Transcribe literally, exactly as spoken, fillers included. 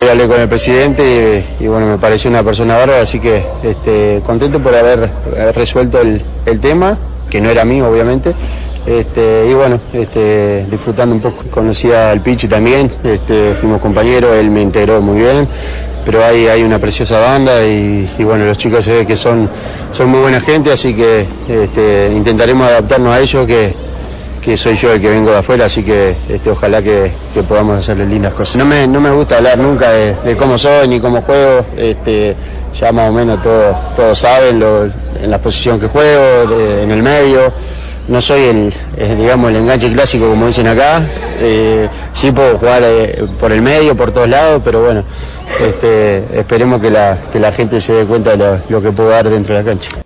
Hablé con el presidente y, y bueno, me pareció una persona bárbara, así que este, contento por haber resuelto el, el tema, que no era mío obviamente, este, y bueno, este, disfrutando un poco. Conocía al Pichi también, este, fuimos compañeros, él me integró muy bien, pero hay, hay una preciosa banda y, y bueno, los chicos se ve que son, son muy buena gente, así que este, intentaremos adaptarnos a ellos, que que soy yo el que vengo de afuera, así que este, ojalá que, que podamos hacerle lindas cosas. No me, no me gusta hablar nunca de, de cómo soy ni cómo juego, este, ya más o menos todos todo saben lo, en la posición que juego, de, en el medio. No soy el, eh, digamos, el enganche clásico como dicen acá, eh, sí puedo jugar eh, por el medio, por todos lados, pero bueno, este, esperemos que la, que la gente se dé cuenta de lo, lo que puedo dar dentro de la cancha.